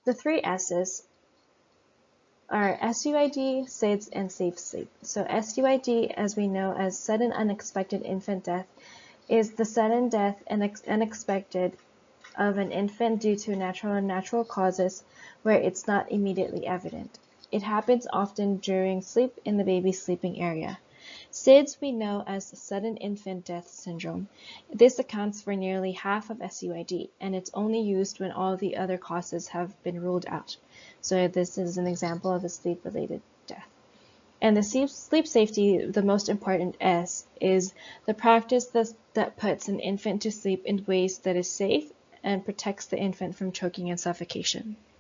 The three S's are SUID, SIDS, and safe sleep. So SUID, as we know as sudden unexpected infant death, is the sudden death and unexpected of an infant due to natural causes where it's not immediately evident. It happens often during sleep in the baby's sleeping area. SIDS we know as sudden infant death syndrome. This accounts for nearly half of SUID, and it's only used when all the other causes have been ruled out. So this is an example of a sleep-related death. And the sleep safety, the most important S, is the practice that puts an infant to sleep in ways that is safe and protects the infant from choking and suffocation.